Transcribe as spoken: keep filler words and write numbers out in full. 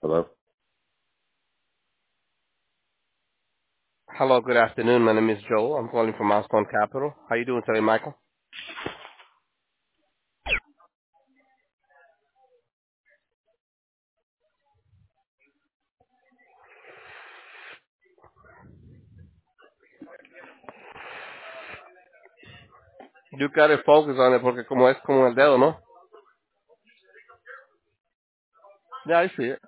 Hello? Hello, good afternoon. My name is Joe. I'm calling from Milestone Capital. How you doing today, Michael? You gotta focus on it porque como es como el dedo, ¿no? Yeah, I see it.